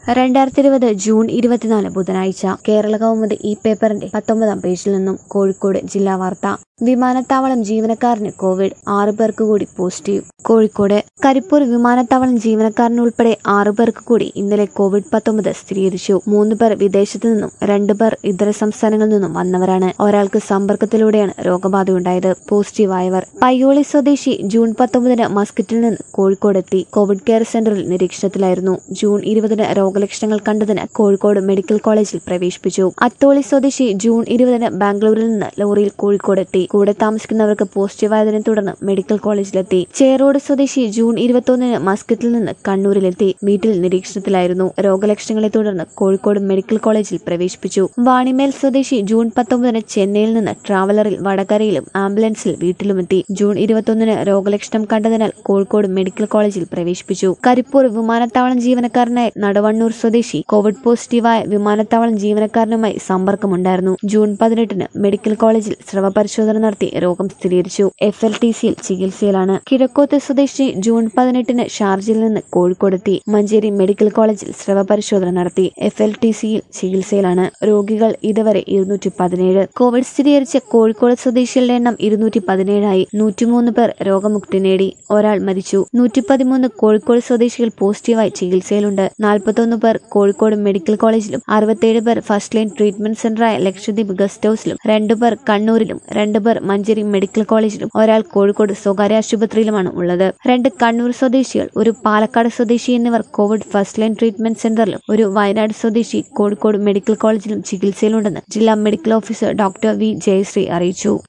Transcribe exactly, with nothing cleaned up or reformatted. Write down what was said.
രണ്ടായിരത്തി ഇരുപത് ജൂൺ ഇരുപത്തിനാല് ബുധനാഴ്ച കേരള കൗമുദി ഈ പേപ്പറിന്റെ പത്തൊമ്പതാം പേജിൽ നിന്നും കോഴിക്കോട് ജില്ലാ വാർത്ത. വിമാനത്താവളം ജീവനക്കാരന് കോവിഡ്, ആറു പേർക്ക് കൂടി പോസിറ്റീവ്. കോഴിക്കോട് കരിപ്പൂർ വിമാനത്താവളം ജീവനക്കാരന് ഉൾപ്പെടെ ആറു പേർക്ക് കൂടി ഇന്നലെ കോവിഡ് പത്തൊമ്പത് സ്ഥിരീകരിച്ചു. മൂന്ന് പേർ വിദേശത്തു നിന്നും രണ്ട് പേർ ഇതര സംസ്ഥാനങ്ങളിൽ നിന്നും വന്നവരാണ്. ഒരാൾക്ക് സമ്പർക്കത്തിലൂടെയാണ് രോഗബാധയുണ്ടായത്. പോസിറ്റീവായവർ പയ്യോളി സ്വദേശി ജൂൺ പത്തൊമ്പതിന് മസ്കറ്റിൽ നിന്ന് കോഴിക്കോടെത്തി കോവിഡ് കെയർ സെന്ററിൽ നിരീക്ഷണത്തിലായിരുന്നു. ജൂൺ ഇരുപതിന് രോഗലക്ഷണങ്ങൾ കണ്ടതിനാൽ കോഴിക്കോട് മെഡിക്കൽ കോളേജിൽ പ്രവേശിപ്പിച്ചു. അത്തോളി സ്വദേശി ജൂൺ ഇരുപതിന് ബാംഗ്ലൂരിൽ നിന്ന് ലോറിയിൽ കോഴിക്കോടെത്തി. കൂടെ താമസിക്കുന്നവർക്ക് പോസിറ്റീവായതിനെ തുടർന്ന് മെഡിക്കൽ കോളേജിലെത്തി. ചേറോട് സ്വദേശി ജൂൺ ഇരുപത്തൊന്നിന് മസ്കറ്റിൽ നിന്ന് കണ്ണൂരിലെത്തി വീട്ടിൽ നിരീക്ഷണത്തിലായിരുന്നു. രോഗലക്ഷണങ്ങളെ തുടർന്ന് കോഴിക്കോട് മെഡിക്കൽ കോളേജിൽ പ്രവേശിപ്പിച്ചു. വാണിമേൽ സ്വദേശി ജൂൺ പത്തൊമ്പതിന് ചെന്നൈയിൽ നിന്ന് ട്രാവലറിൽ വടകരയിലും ആംബുലൻസിൽ വീട്ടിലുമെത്തി. ജൂൺ ഇരുപത്തൊന്നിന് രോഗലക്ഷണം കണ്ടതിനാൽ കോഴിക്കോട് മെഡിക്കൽ കോളേജിൽ പ്രവേശിപ്പിച്ചു. കരിപ്പൂർ വിമാനത്താവളം ജീവനക്കാരനായ നടുവണ്ണൂർ സ്വദേശി കോവിഡ് പോസിറ്റീവായ വിമാനത്താവളം ജീവനക്കാരനുമായി സമ്പർക്കമുണ്ടായിരുന്നു. ജൂൺ പതിനെട്ടിന് മെഡിക്കൽ കോളേജിൽ സ്രവ പരിശോധന നടത്തി രോഗം സ്ഥിരീകരിച്ചു. എഫ് എൽ ടി സിയിൽ ചികിത്സയിലാണ്. കിഴക്കോത്ത് സ്വദേശി ജൂൺ പതിനെട്ടിന് ഷാർജയിൽ നിന്ന് കോഴിക്കോടെത്തി മഞ്ചേരി മെഡിക്കൽ കോളേജിൽ സ്രവ പരിശോധന നടത്തി. എഫ് എൽ ടി സിയിൽ ചികിത്സയിലാണ്. രോഗികൾ ഇതുവരെ ഇരുന്നൂറ്റി പതിനേഴ്. കോവിഡ് സ്ഥിരീകരിച്ച കോഴിക്കോട് സ്വദേശികളുടെ എണ്ണം ഇരുന്നൂറ്റി പതിനേഴായി. നൂറ്റിമൂന്ന് പേർ രോഗമുക്തി നേടി. ഒരാൾ മരിച്ചു. നൂറ്റി പതിമൂന്ന് കോഴിക്കോട് സ്വദേശികൾ പോസിറ്റീവായി ചികിത്സയിലുണ്ട്. നാൽപ്പത്തൊന്ന് പേർ കോഴിക്കോട് മെഡിക്കൽ കോളേജിലും അറുപത്തിയേഴ് പേർ ഫസ്റ്റ് ലൈൻ ട്രീറ്റ്മെന്റ് സെന്ററായ ലക്ഷദ്വീപ് ഗസ്റ്റ് ഹൌസിലും രണ്ടു പേർ കണ്ണൂരിലും രണ്ട് പേർ മഞ്ചേരി മെഡിക്കൽ കോളേജിലും ഒരാൾ കോഴിക്കോട് സ്വകാര്യ ആശുപത്രിയിലുമാണ് ഉള്ളത്. രണ്ട് കണ്ണൂർ സ്വദേശികൾ, ഒരു പാലക്കാട് സ്വദേശി എന്നിവർ കോവിഡ് ഫസ്റ്റ് ലൈൻ ട്രീറ്റ്മെന്റ് സെന്ററിലും ഒരു വയനാട് സ്വദേശി കോഴിക്കോട് മെഡിക്കൽ കോളേജിലും ചികിത്സയിലുണ്ടെന്ന് ജില്ലാ medical officer doctor V Jayashree അറിയിച്ചു.